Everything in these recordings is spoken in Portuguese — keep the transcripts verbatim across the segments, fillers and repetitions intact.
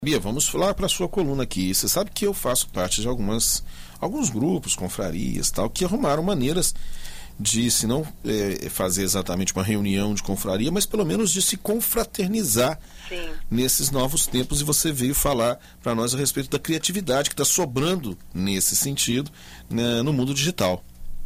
Bia, vamos falar para a sua coluna aqui. Você sabe que eu faço parte de algumas, alguns grupos, confrarias, tal, que arrumaram maneiras de, se não é, fazer exatamente uma reunião de confraria, mas pelo menos de se confraternizar. Sim. Nesses novos tempos, e você veio falar para nós a respeito da criatividade que está sobrando nesse sentido, né, no mundo digital.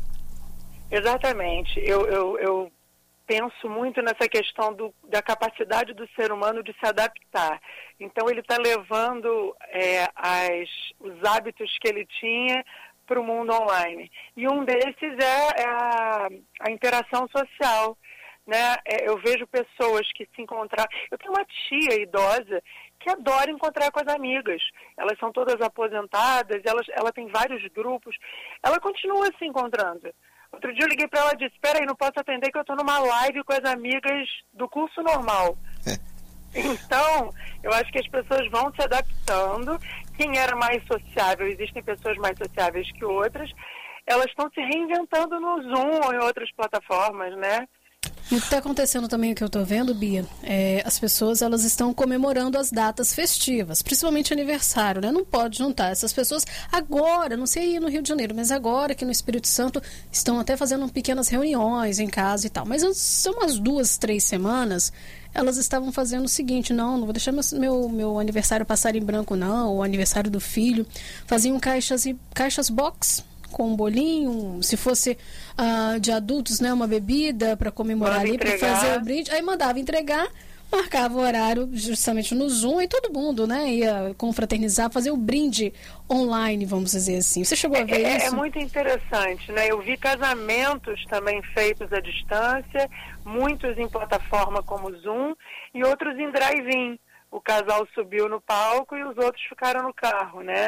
Exatamente. Eu, eu, eu penso muito nessa questão do, da capacidade do ser humano de se adaptar. Então, ele está levando é, as, os hábitos que ele tinha para o mundo online. E um desses é, é a, a interação social. Né? É, eu vejo pessoas que se encontram... Eu tenho uma tia idosa que adora encontrar com as amigas. Elas são todas aposentadas, elas, ela tem vários grupos. Ela continua se encontrando. Outro dia eu liguei para ela e disse, espera aí, não posso atender que eu estou numa live com as amigas do curso normal. Então, eu acho que as pessoas vão se adaptando. Quem era mais sociável, existem pessoas mais sociáveis que outras, elas estão se reinventando no Zoom ou em outras plataformas, né? E o que está acontecendo também, o que eu estou vendo, Bia, é, as pessoas elas estão comemorando as datas festivas, principalmente aniversário, né? Não pode juntar essas pessoas agora, não sei aí no Rio de Janeiro, mas agora aqui no Espírito Santo estão até fazendo pequenas reuniões em casa e tal. Mas são umas duas, três semanas, elas estavam fazendo o seguinte, não, não vou deixar meu, meu aniversário passar em branco não, o aniversário do filho. Faziam caixas, caixas box, com um bolinho, se fosse uh, de adultos, né, uma bebida para comemorar ali, para fazer o brinde, aí mandava entregar, marcava o horário justamente no Zoom e todo mundo, né, ia confraternizar, fazer o brinde online, vamos dizer assim. Você chegou a ver é, isso? É muito interessante, né, eu vi casamentos também feitos à distância, muitos em plataforma como Zoom e outros em drive-in. O casal subiu no palco e os outros ficaram no carro, né.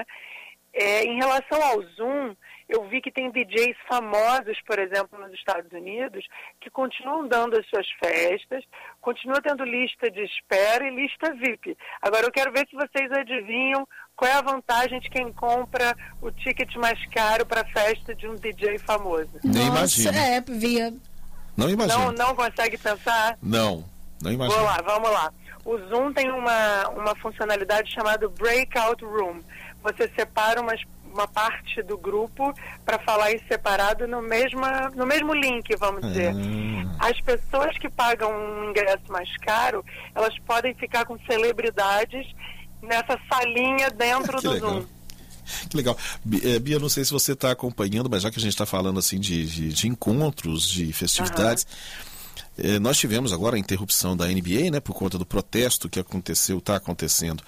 É, em relação ao Zoom, eu vi que tem D Js famosos, por exemplo, nos Estados Unidos, que continuam dando as suas festas, continuam tendo lista de espera e lista V I P. Agora, eu quero ver se vocês adivinham qual é a vantagem de quem compra o ticket mais caro para a festa de um D J famoso. Nem imagino. É, via... Não imagino. Não, não consegue pensar? Não, não imagino. Vou lá, vamos lá. O Zoom tem uma, uma funcionalidade chamada Breakout Room. Você separa umas, uma parte do grupo para falar em separado no, mesma, no mesmo link, vamos dizer. Ah. As pessoas que pagam um ingresso mais caro, elas podem ficar com celebridades nessa salinha dentro do legal. Zoom. Que legal. Bia, não sei se você está acompanhando, mas já que a gente está falando assim de, de, de encontros, de festividades... Uhum. Eh, nós tivemos agora a interrupção da N B A, né, por conta do protesto que aconteceu, está acontecendo,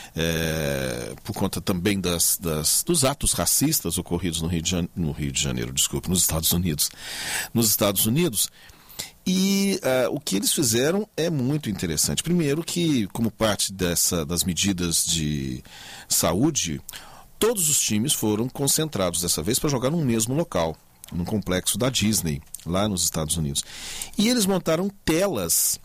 eh, por conta também das, das, dos atos racistas ocorridos no Rio, de Jane... no Rio de Janeiro, desculpe, nos Estados Unidos. Nos Estados Unidos. E uh, o que eles fizeram é muito interessante. Primeiro que, como parte dessa, das medidas de saúde, todos os times foram concentrados dessa vez para jogar no mesmo local, num complexo da Disney, lá nos Estados Unidos. E eles montaram telas,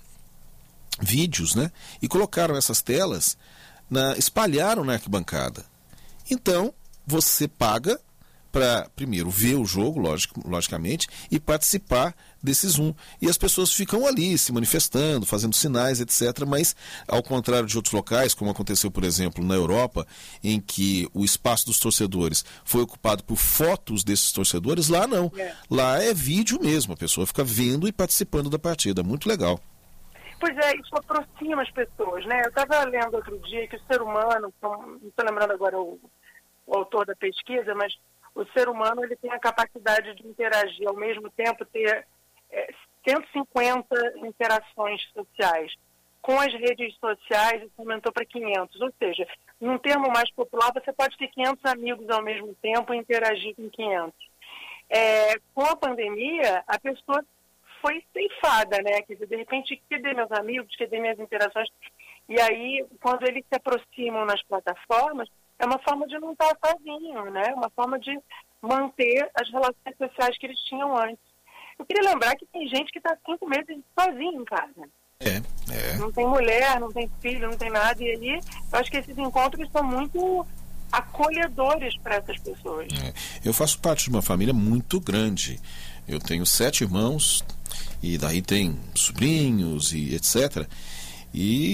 vídeos, né? E colocaram essas telas, na, espalharam na arquibancada. Então, você paga para, primeiro, ver o jogo, logic, logicamente, e participar desse Zoom. E as pessoas ficam ali, se manifestando, fazendo sinais, etcétera. Mas, ao contrário de outros locais, como aconteceu, por exemplo, na Europa, em que o espaço dos torcedores foi ocupado por fotos desses torcedores, lá não. É. Lá é vídeo mesmo, a pessoa fica vendo e participando da partida. Muito legal. Pois é, isso aproxima as pessoas, né? Eu estava lendo outro dia que o ser humano, não estou lembrando agora o, o autor da pesquisa, mas o ser humano ele tem a capacidade de interagir, ao mesmo tempo ter é, cento e cinquenta interações sociais. Com as redes sociais, isso aumentou para quinhentos. Ou seja, num termo mais popular, você pode ter quinhentos amigos ao mesmo tempo e interagir com quinhentos. É, com a pandemia, a pessoa foi ceifada, né? Quer dizer, de repente, cadê meus amigos, cadê minhas interações? E aí, quando eles se aproximam nas plataformas, é uma forma de não estar sozinho, né? Uma forma de manter as relações sociais que eles tinham antes. Eu queria lembrar que tem gente que está cinco meses sozinho em casa. É, é. Não tem mulher, não tem filho, não tem nada. E aí, eu acho que esses encontros são muito acolhedores para essas pessoas. É. Eu faço parte de uma família muito grande. Eu tenho sete irmãos, e daí tem sobrinhos e etcétera. E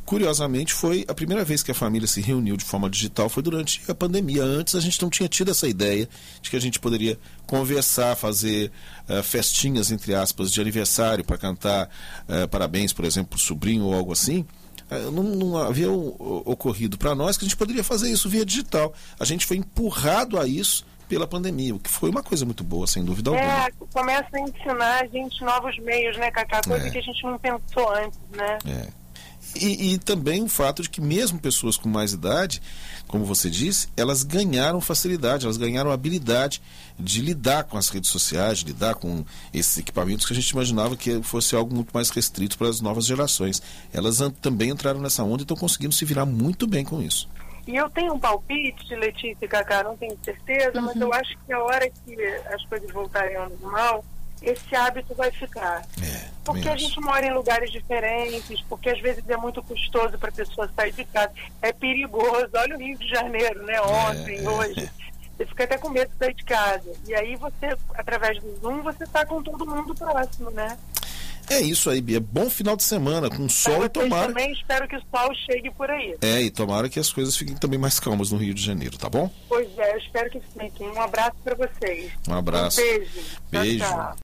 curiosamente, foi a primeira vez que a família se reuniu de forma digital foi durante a pandemia. Antes a gente não tinha tido essa ideia de que a gente poderia conversar, fazer uh, festinhas, entre aspas, de aniversário para cantar uh, parabéns, por exemplo, para o sobrinho ou algo assim. Uh, não, não havia uh, ocorrido para nós que a gente poderia fazer isso via digital. A gente foi empurrado a isso pela pandemia, o que foi uma coisa muito boa, sem dúvida alguma. É, começa a ensinar a gente novos meios, né, Cacá? Coisa É. que a gente não pensou antes, né? É. E, e também o fato de que mesmo pessoas com mais idade, como você disse, elas ganharam facilidade, elas ganharam habilidade de lidar com as redes sociais, de lidar com esses equipamentos que a gente imaginava que fosse algo muito mais restrito para as novas gerações. Elas an- também entraram nessa onda e estão conseguindo se virar muito bem com isso. E eu tenho um palpite, Letícia e Cacá, não tenho certeza, Uhum. mas eu acho que a hora que as coisas voltarem ao normal, esse hábito vai ficar. É, Porque a gente mora em lugares diferentes, porque às vezes é muito custoso para a pessoa sair de casa. É perigoso. Olha o Rio de Janeiro, né? Ontem, É, hoje. é. Você fica até com medo de sair de casa. E aí você, através do Zoom, você está com todo mundo próximo, né? É isso aí, Bia. Bom final de semana, com sol Pra e vocês tomara. também, espero que o sol chegue por aí. É, e tomara que as coisas fiquem também mais calmas no Rio de Janeiro, tá bom? Pois é, eu espero que fiquem. Um abraço para vocês. Um abraço. Um beijo. Beijo. Tchau, tchau.